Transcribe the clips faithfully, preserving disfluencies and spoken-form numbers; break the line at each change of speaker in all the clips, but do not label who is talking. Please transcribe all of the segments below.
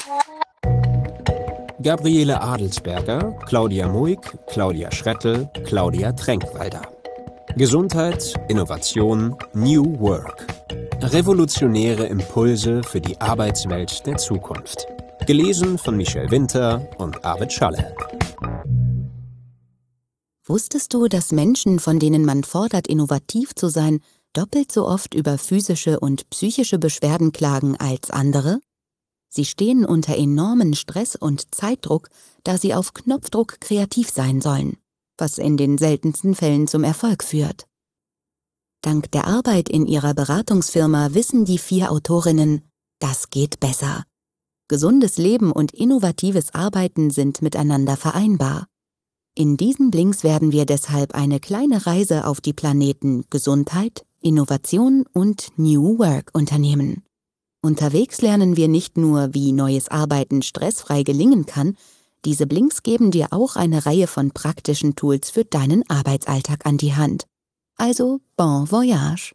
Gabriele Adelsberger, Claudia Muig, Claudia Schrettel, Claudia Tränkwalder. Gesundheit, Innovation, New Work. Revolutionäre Impulse für die Arbeitswelt der Zukunft. Gelesen von Michel Winter und Arvid Schalle.
Wusstest du, dass Menschen, von denen man fordert, innovativ zu sein, doppelt so oft über physische und psychische Beschwerden klagen als andere? Sie stehen unter enormen Stress und Zeitdruck, da sie auf Knopfdruck kreativ sein sollen, was in den seltensten Fällen zum Erfolg führt. Dank der Arbeit in ihrer Beratungsfirma wissen die vier Autorinnen, das geht besser. Gesundes Leben und innovatives Arbeiten sind miteinander vereinbar. In diesen Blinks werden wir deshalb eine kleine Reise auf die Planeten Gesundheit, Innovation und New Work unternehmen. Unterwegs lernen wir nicht nur, wie neues Arbeiten stressfrei gelingen kann, diese Blinks geben dir auch eine Reihe von praktischen Tools für deinen Arbeitsalltag an die Hand. Also bon voyage!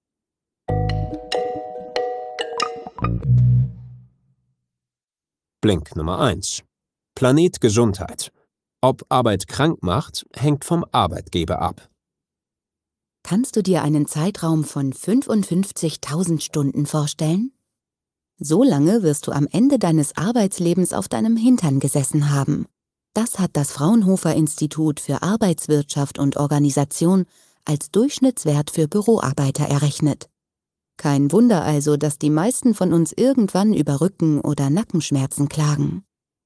Blink Nummer eins. Planet Gesundheit. Ob Arbeit krank macht, hängt vom Arbeitgeber ab.
Kannst du dir einen Zeitraum von fünfundfünfzigtausend Stunden vorstellen? So lange wirst du am Ende deines Arbeitslebens auf deinem Hintern gesessen haben. Das hat das Fraunhofer-Institut für Arbeitswirtschaft und Organisation als Durchschnittswert für Büroarbeiter errechnet. Kein Wunder also, dass die meisten von uns irgendwann über Rücken- oder Nackenschmerzen klagen.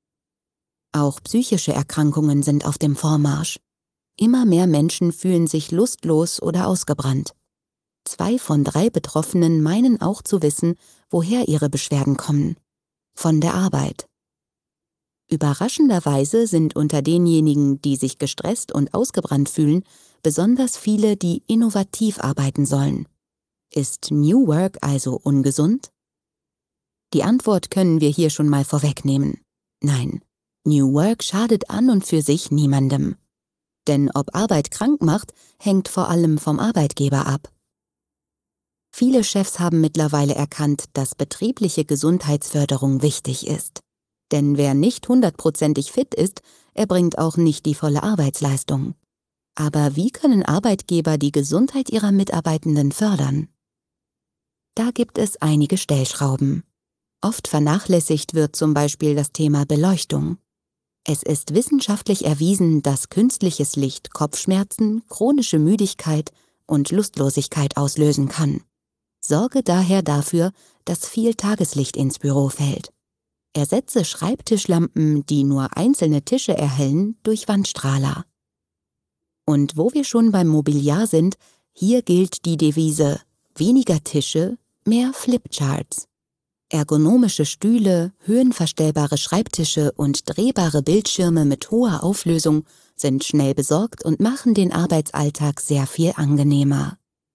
Auch psychische Erkrankungen sind auf dem Vormarsch. Immer mehr Menschen fühlen sich lustlos oder ausgebrannt. Zwei von drei Betroffenen meinen auch zu wissen, woher ihre Beschwerden kommen: von der Arbeit. Überraschenderweise sind unter denjenigen, die sich gestresst und ausgebrannt fühlen, besonders viele, die innovativ arbeiten sollen. Ist New Work also ungesund? Die Antwort können wir hier schon mal vorwegnehmen. Nein, New Work schadet an und für sich niemandem. Denn ob Arbeit krank macht, hängt vor allem vom Arbeitgeber ab. Viele Chefs haben mittlerweile erkannt, dass betriebliche Gesundheitsförderung wichtig ist. Denn wer nicht hundertprozentig fit ist, erbringt auch nicht die volle Arbeitsleistung. Aber wie können Arbeitgeber die Gesundheit ihrer Mitarbeitenden fördern? Da gibt es einige Stellschrauben. Oft vernachlässigt wird zum Beispiel das Thema Beleuchtung. Es ist wissenschaftlich erwiesen, dass künstliches Licht Kopfschmerzen, chronische Müdigkeit und Lustlosigkeit auslösen kann. Sorge daher dafür, dass viel Tageslicht ins Büro fällt. Ersetze Schreibtischlampen, die nur einzelne Tische erhellen, durch Wandstrahler. Und wo wir schon beim Mobiliar sind, hier gilt die Devise: weniger Tische, mehr Flipcharts. Ergonomische Stühle, höhenverstellbare Schreibtische und drehbare Bildschirme mit hoher Auflösung sind schnell besorgt und machen den Arbeitsalltag sehr viel angenehmer.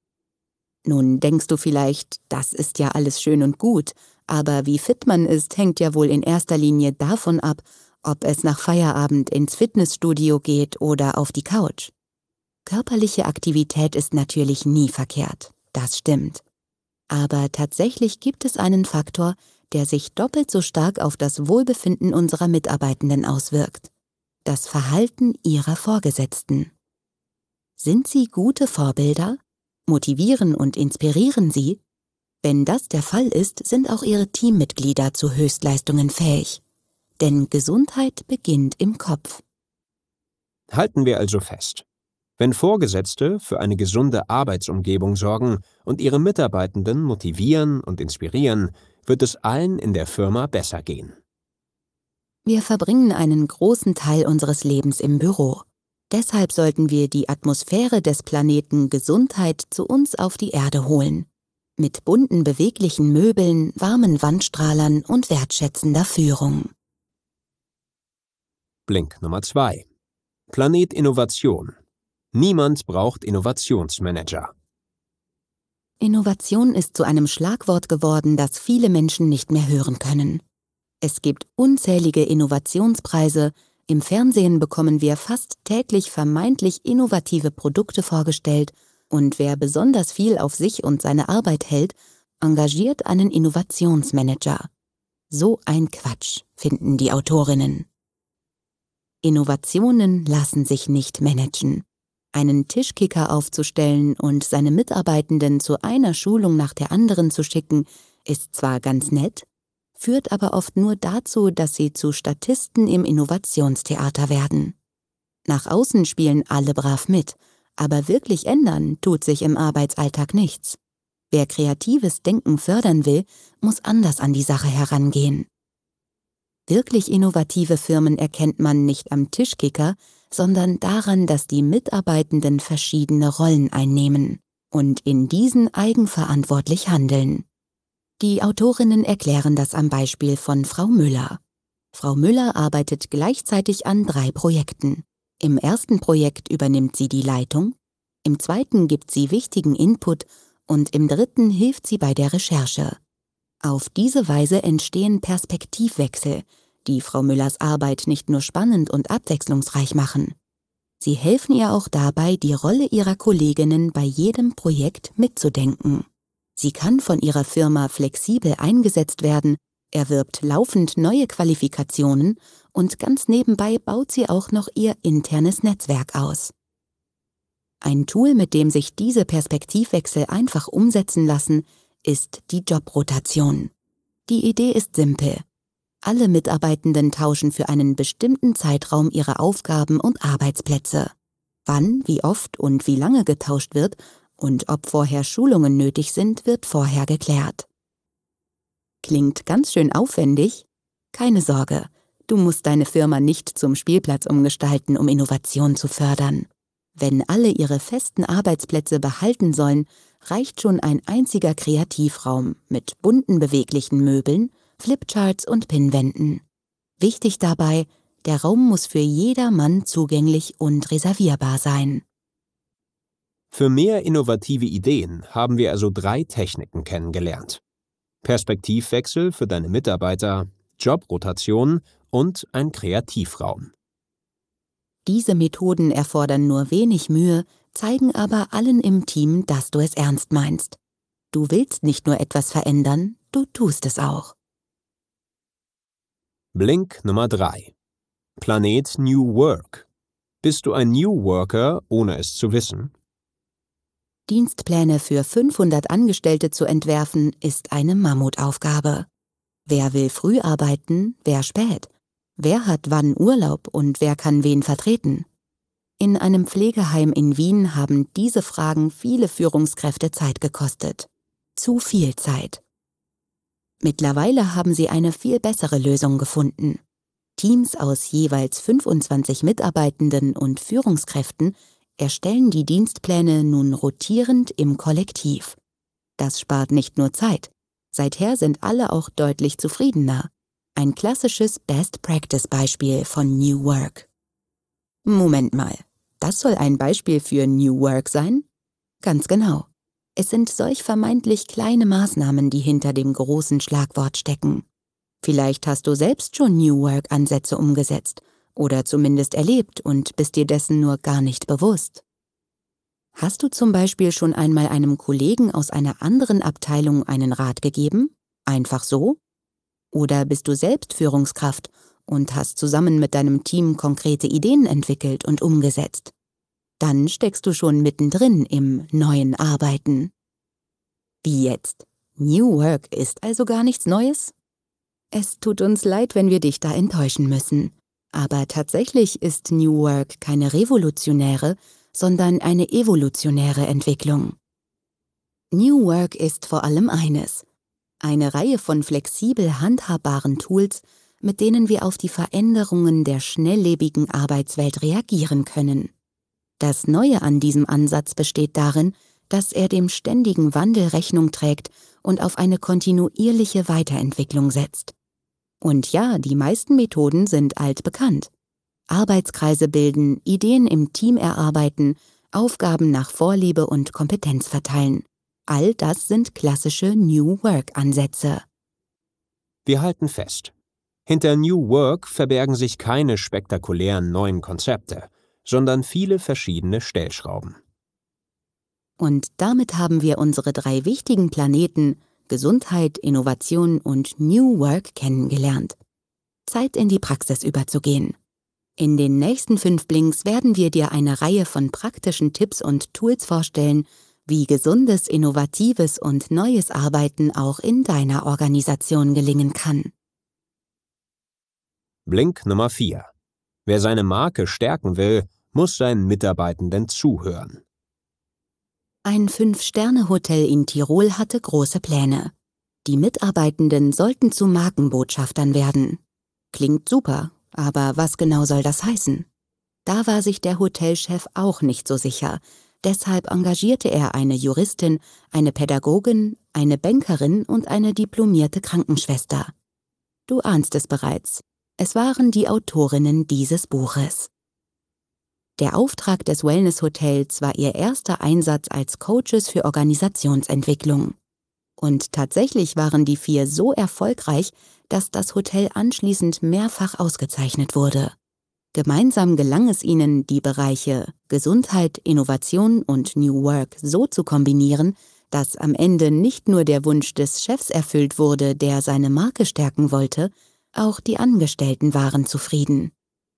Nun denkst du vielleicht, das ist ja alles schön und gut, aber wie fit man ist, hängt ja wohl in erster Linie davon ab, ob es nach Feierabend ins Fitnessstudio geht oder auf die Couch. Körperliche Aktivität ist natürlich nie verkehrt, das stimmt. Aber tatsächlich gibt es einen Faktor, der sich doppelt so stark auf das Wohlbefinden unserer Mitarbeitenden auswirkt: das Verhalten ihrer Vorgesetzten. Sind sie gute Vorbilder? Motivieren und inspirieren sie? Wenn das der Fall ist, sind auch ihre Teammitglieder zu Höchstleistungen fähig. Denn Gesundheit beginnt im Kopf.
Halten wir also fest: Wenn Vorgesetzte für eine gesunde Arbeitsumgebung sorgen und ihre Mitarbeitenden motivieren und inspirieren, wird es allen in der Firma besser gehen.
Wir verbringen einen großen Teil unseres Lebens im Büro. Deshalb sollten wir die Atmosphäre des Planeten Gesundheit zu uns auf die Erde holen. Mit bunten, beweglichen Möbeln, warmen Wandstrahlern und wertschätzender Führung.
Blink Nummer zwei. Planet Innovation. Niemand braucht Innovationsmanager.
Innovation ist zu einem Schlagwort geworden, das viele Menschen nicht mehr hören können. Es gibt unzählige Innovationspreise, im Fernsehen bekommen wir fast täglich vermeintlich innovative Produkte vorgestellt und wer besonders viel auf sich und seine Arbeit hält, engagiert einen Innovationsmanager. So ein Quatsch, finden die Autorinnen. Innovationen lassen sich nicht managen. Einen Tischkicker aufzustellen und seine Mitarbeitenden zu einer Schulung nach der anderen zu schicken, ist zwar ganz nett, führt aber oft nur dazu, dass sie zu Statisten im Innovationstheater werden. Nach außen spielen alle brav mit, aber wirklich ändern tut sich im Arbeitsalltag nichts. Wer kreatives Denken fördern will, muss anders an die Sache herangehen. Wirklich innovative Firmen erkennt man nicht am Tischkicker, sondern daran, dass die Mitarbeitenden verschiedene Rollen einnehmen und in diesen eigenverantwortlich handeln. Die Autorinnen erklären das am Beispiel von Frau Müller. Frau Müller arbeitet gleichzeitig an drei Projekten. Im ersten Projekt übernimmt sie die Leitung, im zweiten gibt sie wichtigen Input und im dritten hilft sie bei der Recherche. Auf diese Weise entstehen Perspektivwechsel, die Frau Müllers Arbeit nicht nur spannend und abwechslungsreich machen. Sie helfen ihr auch dabei, die Rolle ihrer Kolleginnen bei jedem Projekt mitzudenken. Sie kann von ihrer Firma flexibel eingesetzt werden, erwirbt laufend neue Qualifikationen und ganz nebenbei baut sie auch noch ihr internes Netzwerk aus. Ein Tool, mit dem sich diese Perspektivwechsel einfach umsetzen lassen, ist die Jobrotation. Die Idee ist simpel. Alle Mitarbeitenden tauschen für einen bestimmten Zeitraum ihre Aufgaben und Arbeitsplätze. Wann, wie oft und wie lange getauscht wird und ob vorher Schulungen nötig sind, wird vorher geklärt. Klingt ganz schön aufwendig? Keine Sorge, du musst deine Firma nicht zum Spielplatz umgestalten, um Innovation zu fördern. Wenn alle ihre festen Arbeitsplätze behalten sollen, reicht schon ein einziger Kreativraum mit bunten beweglichen Möbeln, Flipcharts und Pinnwänden. Wichtig dabei, der Raum muss für jedermann zugänglich und reservierbar sein.
Für mehr innovative Ideen haben wir also drei Techniken kennengelernt. Perspektivwechsel für deine Mitarbeiter, Jobrotation und ein Kreativraum.
Diese Methoden erfordern nur wenig Mühe, zeigen aber allen im Team, dass du es ernst meinst. Du willst nicht nur etwas verändern, du tust es auch.
Blink Nummer drei. Planet New Work. Bist du ein New Worker, ohne es zu wissen?
Dienstpläne für fünfhundert Angestellte zu entwerfen, ist eine Mammutaufgabe. Wer will früh arbeiten, wer spät? Wer hat wann Urlaub und wer kann wen vertreten? In einem Pflegeheim in Wien haben diese Fragen viele Führungskräfte Zeit gekostet. Zu viel Zeit. Mittlerweile haben sie eine viel bessere Lösung gefunden. Teams aus jeweils fünfundzwanzig Mitarbeitenden und Führungskräften erstellen die Dienstpläne nun rotierend im Kollektiv. Das spart nicht nur Zeit. Seither sind alle auch deutlich zufriedener. Ein klassisches Best-Practice-Beispiel von New Work. Moment mal, das soll ein Beispiel für New Work sein? Ganz genau. Es sind solch vermeintlich kleine Maßnahmen, die hinter dem großen Schlagwort stecken. Vielleicht hast du selbst schon New Work-Ansätze umgesetzt oder zumindest erlebt und bist dir dessen nur gar nicht bewusst. Hast du zum Beispiel schon einmal einem Kollegen aus einer anderen Abteilung einen Rat gegeben? Einfach so? Oder bist du selbst Führungskraft und hast zusammen mit deinem Team konkrete Ideen entwickelt und umgesetzt? Dann steckst du schon mittendrin im neuen Arbeiten. Wie jetzt? New Work ist also gar nichts Neues? Es tut uns leid, wenn wir dich da enttäuschen müssen. Aber tatsächlich ist New Work keine revolutionäre, sondern eine evolutionäre Entwicklung. New Work ist vor allem eines: eine Reihe von flexibel handhabbaren Tools, mit denen wir auf die Veränderungen der schnelllebigen Arbeitswelt reagieren können. Das Neue an diesem Ansatz besteht darin, dass er dem ständigen Wandel Rechnung trägt und auf eine kontinuierliche Weiterentwicklung setzt. Und ja, die meisten Methoden sind altbekannt. Arbeitskreise bilden, Ideen im Team erarbeiten, Aufgaben nach Vorliebe und Kompetenz verteilen. All das sind klassische New Work-Ansätze.
Wir halten fest: Hinter New Work verbergen sich keine spektakulären neuen Konzepte, sondern viele verschiedene Stellschrauben.
Und damit haben wir unsere drei wichtigen Planeten Gesundheit, Innovation und New Work kennengelernt. Zeit, in die Praxis überzugehen. In den nächsten fünf Blinks werden wir dir eine Reihe von praktischen Tipps und Tools vorstellen, wie gesundes, innovatives und neues Arbeiten auch in deiner Organisation gelingen kann.
Blink Nummer vier. Wer seine Marke stärken will, muss seinen Mitarbeitenden zuhören.
Ein Fünf-Sterne-Hotel in Tirol hatte große Pläne. Die Mitarbeitenden sollten zu Markenbotschaftern werden. Klingt super, aber was genau soll das heißen? Da war sich der Hotelchef auch nicht so sicher. Deshalb engagierte er eine Juristin, eine Pädagogin, eine Bankerin und eine diplomierte Krankenschwester. Du ahnst es bereits. Es waren die Autorinnen dieses Buches. Der Auftrag des Wellness-Hotels war ihr erster Einsatz als Coaches für Organisationsentwicklung. Und tatsächlich waren die vier so erfolgreich, dass das Hotel anschließend mehrfach ausgezeichnet wurde. Gemeinsam gelang es ihnen, die Bereiche Gesundheit, Innovation und New Work so zu kombinieren, dass am Ende nicht nur der Wunsch des Chefs erfüllt wurde, der seine Marke stärken wollte, auch die Angestellten waren zufrieden.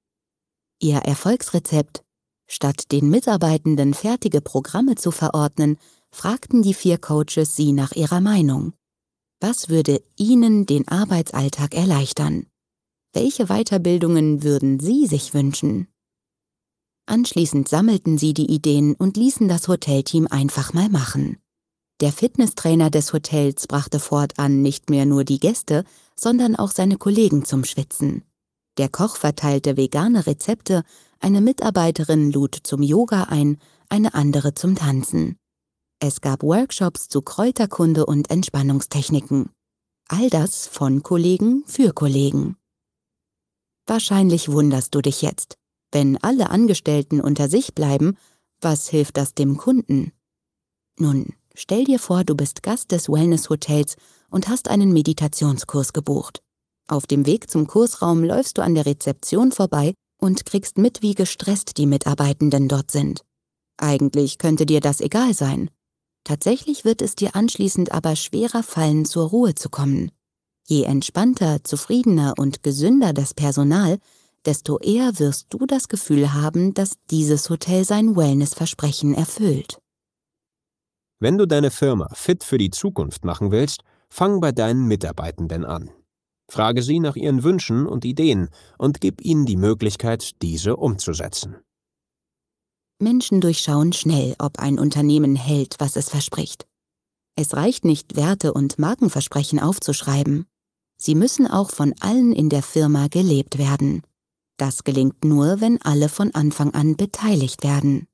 Ihr Erfolgsrezept: Statt den Mitarbeitenden fertige Programme zu verordnen, fragten die vier Coaches sie nach ihrer Meinung. Was würde ihnen den Arbeitsalltag erleichtern? Welche Weiterbildungen würden sie sich wünschen? Anschließend sammelten sie die Ideen und ließen das Hotelteam einfach mal machen. Der Fitnesstrainer des Hotels brachte fortan nicht mehr nur die Gäste, sondern auch seine Kollegen zum Schwitzen. Der Koch verteilte vegane Rezepte, eine Mitarbeiterin lud zum Yoga ein, eine andere zum Tanzen. Es gab Workshops zu Kräuterkunde und Entspannungstechniken. All das von Kollegen für Kollegen. Wahrscheinlich wunderst du dich jetzt. Wenn alle Angestellten unter sich bleiben, was hilft das dem Kunden? Nun, stell dir vor, du bist Gast des Wellness-Hotels und hast einen Meditationskurs gebucht. Auf dem Weg zum Kursraum läufst du an der Rezeption vorbei und kriegst mit, wie gestresst die Mitarbeitenden dort sind. Eigentlich könnte dir das egal sein. Tatsächlich wird es dir anschließend aber schwerer fallen, zur Ruhe zu kommen. Je entspannter, zufriedener und gesünder das Personal, desto eher wirst du das Gefühl haben, dass dieses Hotel sein Wellness-Versprechen erfüllt.
Wenn du deine Firma fit für die Zukunft machen willst, fang bei deinen Mitarbeitenden an. Frage sie nach ihren Wünschen und Ideen und gib ihnen die Möglichkeit, diese umzusetzen.
Menschen durchschauen schnell, ob ein Unternehmen hält, was es verspricht. Es reicht nicht, Werte und Markenversprechen aufzuschreiben. Sie müssen auch von allen in der Firma gelebt werden. Das gelingt nur, wenn alle von Anfang an beteiligt werden.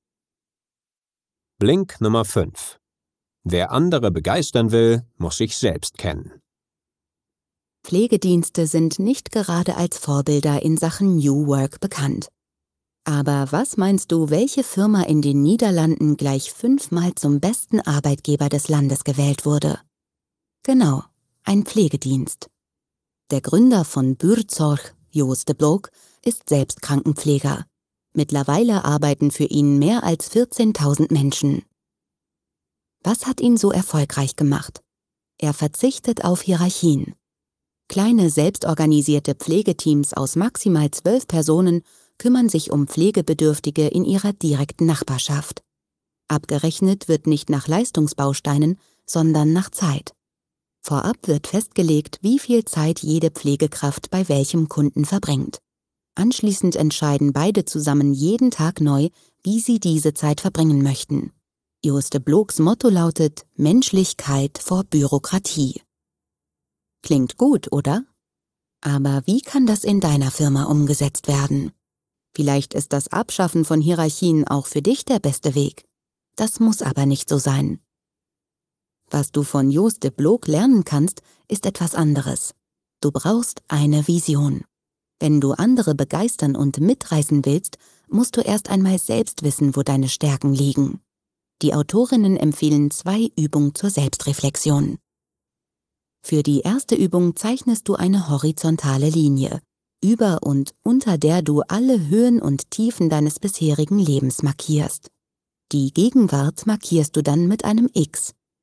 Blink Nummer fünf. Wer andere begeistern will, muss sich selbst kennen.
Pflegedienste sind nicht gerade als Vorbilder in Sachen New Work bekannt. Aber was meinst du, welche Firma in den Niederlanden gleich fünfmal zum besten Arbeitgeber des Landes gewählt wurde? Genau, ein Pflegedienst. Der Gründer von Buurtzorg, Joost de Blok, ist selbst Krankenpfleger. Mittlerweile arbeiten für ihn mehr als vierzehntausend Menschen. Was hat ihn so erfolgreich gemacht? Er verzichtet auf Hierarchien. Kleine selbstorganisierte Pflegeteams aus maximal zwölf Personen kümmern sich um Pflegebedürftige in ihrer direkten Nachbarschaft. Abgerechnet wird nicht nach Leistungsbausteinen, sondern nach Zeit. Vorab wird festgelegt, wie viel Zeit jede Pflegekraft bei welchem Kunden verbringt. Anschließend entscheiden beide zusammen jeden Tag neu, wie sie diese Zeit verbringen möchten. Joost de Bloks Motto lautet: Menschlichkeit vor Bürokratie. Klingt gut, oder? Aber wie kann das in deiner Firma umgesetzt werden? Vielleicht ist das Abschaffen von Hierarchien auch für dich der beste Weg. Das muss aber nicht so sein. Was du von Joost de Blok lernen kannst, ist etwas anderes. Du brauchst eine Vision. Wenn du andere begeistern und mitreißen willst, musst du erst einmal selbst wissen, wo deine Stärken liegen. Die Autorinnen empfehlen zwei Übungen zur Selbstreflexion. Für die erste Übung zeichnest du eine horizontale Linie, über und unter der du alle Höhen und Tiefen deines bisherigen Lebens markierst. Die Gegenwart markierst du dann mit einem X.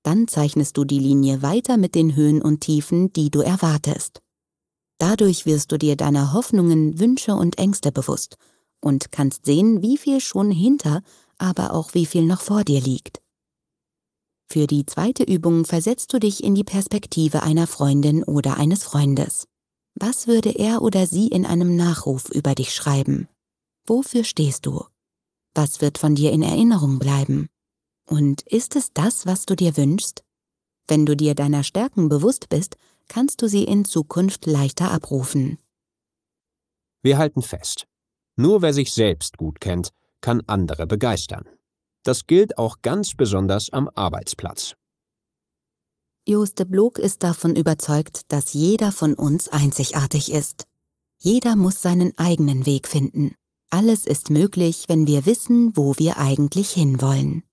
Dann zeichnest du die Linie weiter mit den Höhen und Tiefen, die du erwartest. Dadurch wirst du dir deiner Hoffnungen, Wünsche und Ängste bewusst und kannst sehen, wie viel schon hinter, aber auch wie viel noch vor dir liegt. Für die zweite Übung versetzt du dich in die Perspektive einer Freundin oder eines Freundes. Was würde er oder sie in einem Nachruf über dich schreiben? Wofür stehst du? Was wird von dir in Erinnerung bleiben? Und ist es das, was du dir wünschst? Wenn du dir deiner Stärken bewusst bist, kannst du sie in Zukunft leichter abrufen.
Wir halten fest: Nur wer sich selbst gut kennt, kann andere begeistern. Das gilt auch ganz besonders am Arbeitsplatz.
Joost de Blok ist davon überzeugt, dass jeder von uns einzigartig ist. Jeder muss seinen eigenen Weg finden. Alles ist möglich, wenn wir wissen, wo wir eigentlich hinwollen.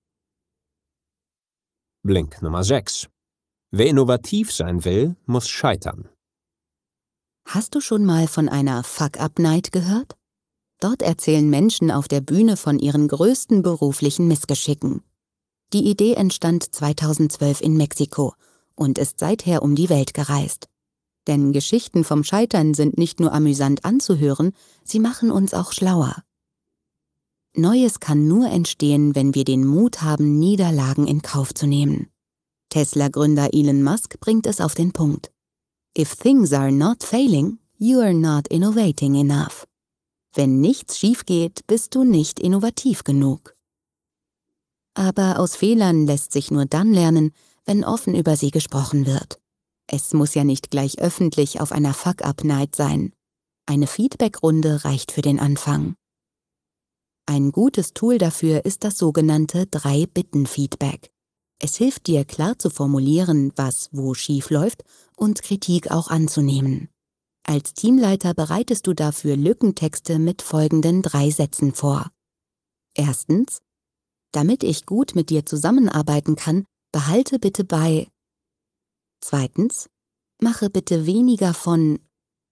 Blink Nummer sechs. Wer innovativ sein will, muss scheitern.
Hast du schon mal von einer Fuck-Up-Night gehört? Dort erzählen Menschen auf der Bühne von ihren größten beruflichen Missgeschicken. Die Idee entstand zweitausendzwölf in Mexiko und ist seither um die Welt gereist. Denn Geschichten vom Scheitern sind nicht nur amüsant anzuhören, sie machen uns auch schlauer. Neues kann nur entstehen, wenn wir den Mut haben, Niederlagen in Kauf zu nehmen. Tesla-Gründer Elon Musk bringt es auf den Punkt. If things are not failing, you are not innovating enough. Wenn nichts schief geht, bist du nicht innovativ genug. Aber aus Fehlern lässt sich nur dann lernen, wenn offen über sie gesprochen wird. Es muss ja nicht gleich öffentlich auf einer Fuck-Up-Night sein. Eine Feedback-Runde reicht für den Anfang. Ein gutes Tool dafür ist das sogenannte Drei-Bitten-Feedback. Es hilft dir, klar zu formulieren, was wo schief läuft und Kritik auch anzunehmen. Als Teamleiter bereitest du dafür Lückentexte mit folgenden drei Sätzen vor. Erstens: Damit ich gut mit dir zusammenarbeiten kann, behalte bitte bei. Zweitens: Mache bitte weniger von.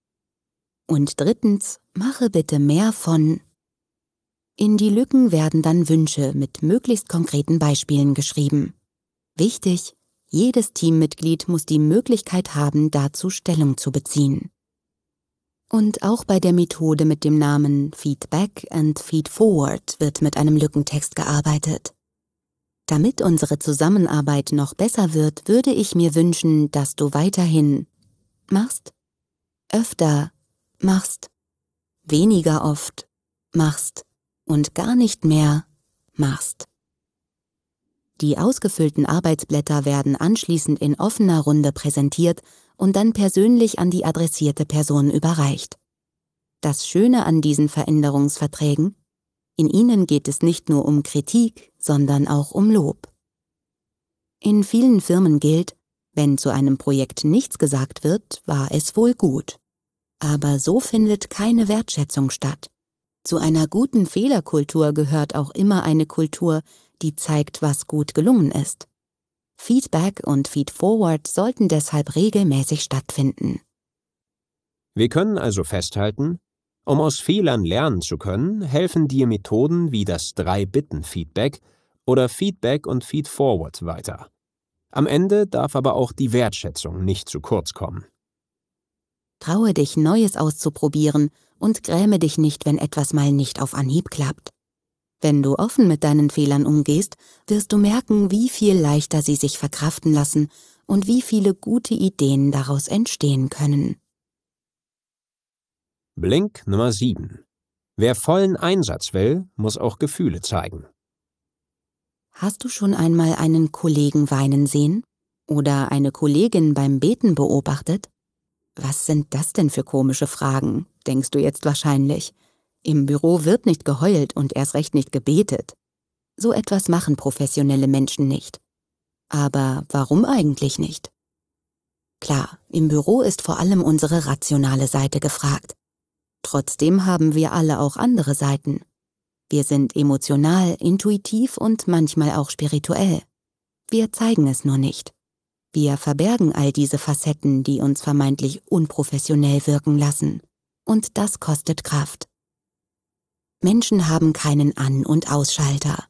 Und drittens: Mache bitte mehr von. In die Lücken werden dann Wünsche mit möglichst konkreten Beispielen geschrieben. Wichtig: Jedes Teammitglied muss die Möglichkeit haben, dazu Stellung zu beziehen. Und auch bei der Methode mit dem Namen Feedback and Feed Forward wird mit einem Lückentext gearbeitet. Damit unsere Zusammenarbeit noch besser wird, würde ich mir wünschen, dass du weiterhin machst, öfter machst, weniger oft machst und gar nicht mehr machst. Die ausgefüllten Arbeitsblätter werden anschließend in offener Runde präsentiert und dann persönlich an die adressierte Person überreicht. Das Schöne an diesen Veränderungsverträgen: In ihnen geht es nicht nur um Kritik, sondern auch um Lob. In vielen Firmen gilt, wenn zu einem Projekt nichts gesagt wird, war es wohl gut. Aber so findet keine Wertschätzung statt. Zu einer guten Fehlerkultur gehört auch immer eine Kultur, die zeigt, was gut gelungen ist. Feedback und Feedforward sollten deshalb regelmäßig stattfinden.
Wir können also festhalten: Um aus Fehlern lernen zu können, helfen dir Methoden wie das Drei-Bitten-Feedback oder Feedback und Feedforward weiter. Am Ende darf aber auch die Wertschätzung nicht zu kurz kommen.
Traue dich, Neues auszuprobieren und gräme dich nicht, wenn etwas mal nicht auf Anhieb klappt. Wenn du offen mit deinen Fehlern umgehst, wirst du merken, wie viel leichter sie sich verkraften lassen und wie viele gute Ideen daraus entstehen können.
Blink Nummer sieben. Wer vollen Einsatz will, muss auch Gefühle zeigen.
Hast du schon einmal einen Kollegen weinen sehen? Oder eine Kollegin beim Beten beobachtet? Was sind das denn für komische Fragen, denkst du jetzt wahrscheinlich. Im Büro wird nicht geheult und erst recht nicht gebetet. So etwas machen professionelle Menschen nicht. Aber warum eigentlich nicht? Klar, im Büro ist vor allem unsere rationale Seite gefragt. Trotzdem haben wir alle auch andere Seiten. Wir sind emotional, intuitiv und manchmal auch spirituell. Wir zeigen es nur nicht. Wir verbergen all diese Facetten, die uns vermeintlich unprofessionell wirken lassen. Und das kostet Kraft. Menschen haben keinen An- und Ausschalter.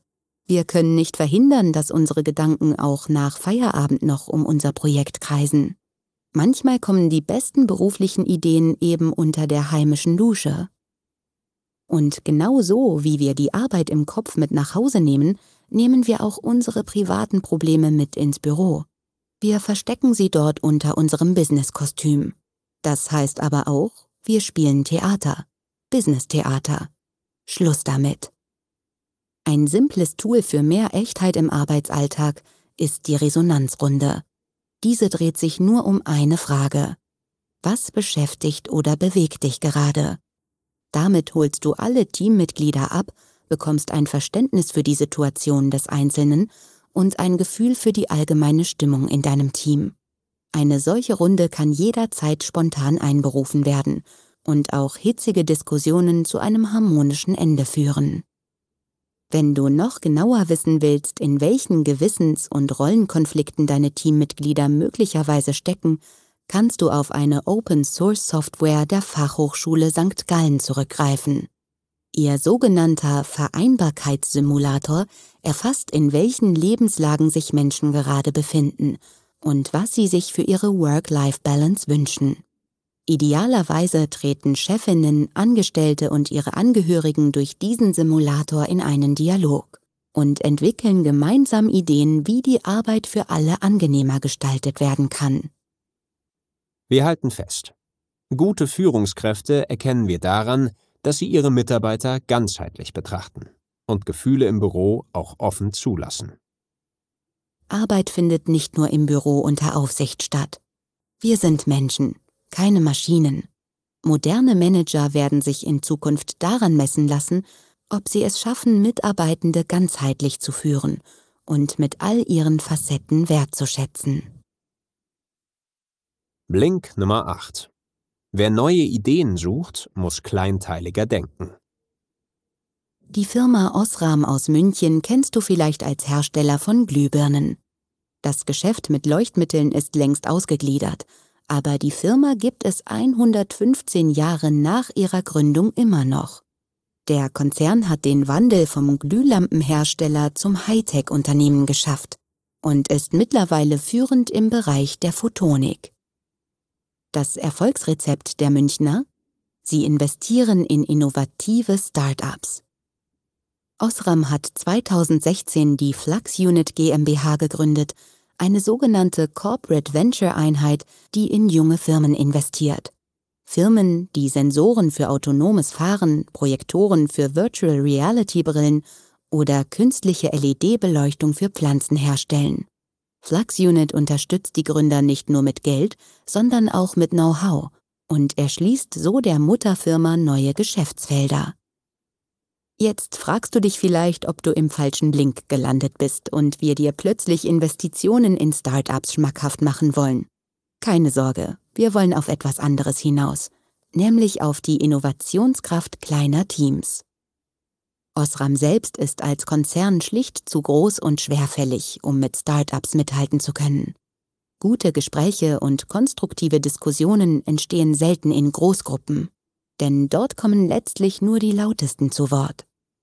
Wir können nicht verhindern, dass unsere Gedanken auch nach Feierabend noch um unser Projekt kreisen. Manchmal kommen die besten beruflichen Ideen eben unter der heimischen Dusche. Und genau so, wie wir die Arbeit im Kopf mit nach Hause nehmen, nehmen wir auch unsere privaten Probleme mit ins Büro. Wir verstecken sie dort unter unserem Business-Kostüm. Das heißt aber auch, wir spielen Theater. Business-Theater. Schluss damit. Ein simples Tool für mehr Echtheit im Arbeitsalltag ist die Resonanzrunde. Diese dreht sich nur um eine Frage. Was beschäftigt oder bewegt dich gerade? Damit holst du alle Teammitglieder ab, bekommst ein Verständnis für die Situation des Einzelnen und ein Gefühl für die allgemeine Stimmung in deinem Team. Eine solche Runde kann jederzeit spontan einberufen werden und auch hitzige Diskussionen zu einem harmonischen Ende führen. Wenn du noch genauer wissen willst, in welchen Gewissens- und Rollenkonflikten deine Teammitglieder möglicherweise stecken, kannst du auf eine Open-Source-Software der Fachhochschule Sankt Gallen zurückgreifen. Ihr sogenannter Vereinbarkeitssimulator erfasst, in welchen Lebenslagen sich Menschen gerade befinden und was sie sich für ihre Work-Life-Balance wünschen. Idealerweise treten Chefinnen, Angestellte und ihre Angehörigen durch diesen Simulator in einen Dialog und entwickeln gemeinsam Ideen, wie die Arbeit für alle angenehmer gestaltet werden kann.
Wir halten fest: Gute Führungskräfte erkennen wir daran, dass sie ihre Mitarbeiter ganzheitlich betrachten und Gefühle im Büro auch offen zulassen.
Arbeit findet nicht nur im Büro unter Aufsicht statt. Wir sind Menschen, keine Maschinen. Moderne Manager werden sich in Zukunft daran messen lassen, ob sie es schaffen, Mitarbeitende ganzheitlich zu führen und mit all ihren Facetten wertzuschätzen.
Blink Nummer acht. Wer neue Ideen sucht, muss kleinteiliger denken.
Die Firma Osram aus München kennst du vielleicht als Hersteller von Glühbirnen. Das Geschäft mit Leuchtmitteln ist längst ausgegliedert, aber die Firma gibt es hundertfünfzehn Jahre nach ihrer Gründung immer noch. Der Konzern hat den Wandel vom Glühlampenhersteller zum Hightech-Unternehmen geschafft und ist mittlerweile führend im Bereich der Photonik. Das Erfolgsrezept der Münchner? Sie investieren in innovative Start-ups. Osram hat zweitausendsechzehn die Flux-Unit GmbH gegründet, eine sogenannte Corporate Venture-Einheit, die in junge Firmen investiert. Firmen, die Sensoren für autonomes Fahren, Projektoren für Virtual Reality-Brillen oder künstliche L E D-Beleuchtung für Pflanzen herstellen. Flux-Unit unterstützt die Gründer nicht nur mit Geld, sondern auch mit Know-how und erschließt so der Mutterfirma neue Geschäftsfelder. Jetzt fragst du dich vielleicht, ob du im falschen Blink gelandet bist und wir dir plötzlich Investitionen in Startups schmackhaft machen wollen. Keine Sorge, wir wollen auf etwas anderes hinaus, nämlich auf die Innovationskraft kleiner Teams. Osram selbst ist als Konzern schlicht zu groß und schwerfällig, um mit Startups mithalten zu können. Gute Gespräche und konstruktive Diskussionen entstehen selten in Großgruppen, denn dort kommen letztlich nur die Lautesten zu Wort.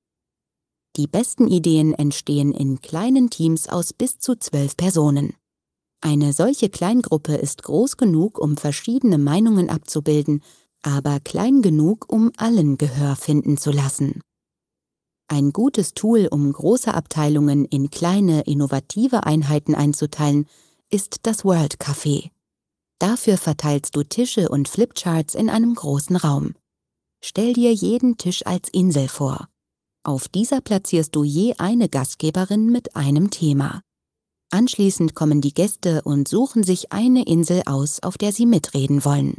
Die besten Ideen entstehen in kleinen Teams aus bis zu zwölf Personen. Eine solche Kleingruppe ist groß genug, um verschiedene Meinungen abzubilden, aber klein genug, um allen Gehör finden zu lassen. Ein gutes Tool, um große Abteilungen in kleine, innovative Einheiten einzuteilen, ist das World Café. Dafür verteilst du Tische und Flipcharts in einem großen Raum. Stell dir jeden Tisch als Insel vor. Auf dieser platzierst du je eine Gastgeberin mit einem Thema. Anschließend kommen die Gäste und suchen sich eine Insel aus, auf der sie mitreden wollen.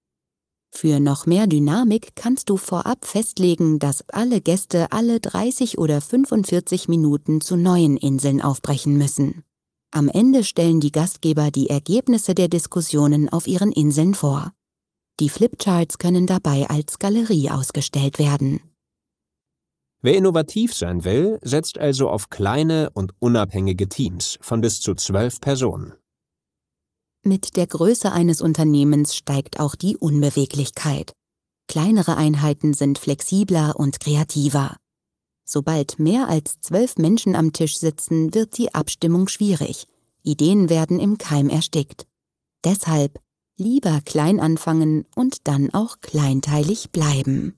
Für noch mehr Dynamik kannst du vorab festlegen, dass alle Gäste alle dreißig oder fünfundvierzig Minuten zu neuen Inseln aufbrechen müssen. Am Ende stellen die Gastgeber die Ergebnisse der Diskussionen auf ihren Inseln vor. Die Flipcharts können dabei als Galerie ausgestellt werden.
Wer innovativ sein will, setzt also auf kleine und unabhängige Teams von bis zu zwölf Personen.
Mit der Größe eines Unternehmens steigt auch die Unbeweglichkeit. Kleinere Einheiten sind flexibler und kreativer. Sobald mehr als zwölf Menschen am Tisch sitzen, wird die Abstimmung schwierig. Ideen werden im Keim erstickt. Deshalb lieber klein anfangen und dann auch kleinteilig bleiben.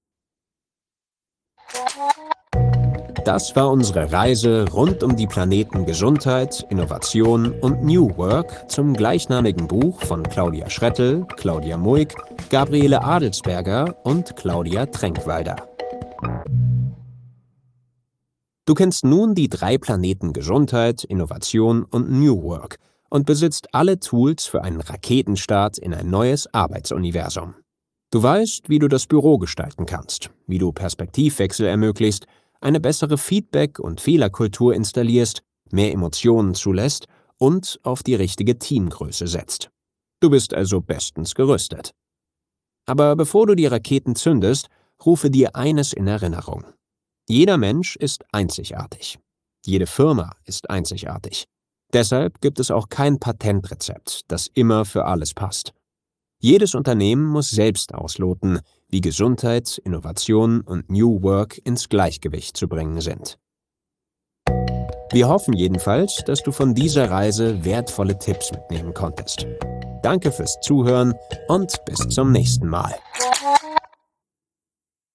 Das war unsere Reise rund um die Planeten Gesundheit, Innovation und New Work zum gleichnamigen Buch von Claudia Schrettel, Claudia Muig, Gabriele Adelsberger und Claudia Trenkwalder. Du kennst nun die drei Planeten Gesundheit, Innovation und New Work und besitzt alle Tools für einen Raketenstart in ein neues Arbeitsuniversum. Du weißt, wie du das Büro gestalten kannst, wie du Perspektivwechsel ermöglicht, eine bessere Feedback- und Fehlerkultur installierst, mehr Emotionen zulässt und auf die richtige Teamgröße setzt. Du bist also bestens gerüstet. Aber bevor du die Raketen zündest, rufe dir eines in Erinnerung. Jeder Mensch ist einzigartig. Jede Firma ist einzigartig. Deshalb gibt es auch kein Patentrezept, das immer für alles passt. Jedes Unternehmen muss selbst ausloten, wie Gesundheit, Innovation und New Work ins Gleichgewicht zu bringen sind. Wir hoffen jedenfalls, dass du von dieser Reise wertvolle Tipps mitnehmen konntest. Danke fürs Zuhören und bis zum nächsten Mal.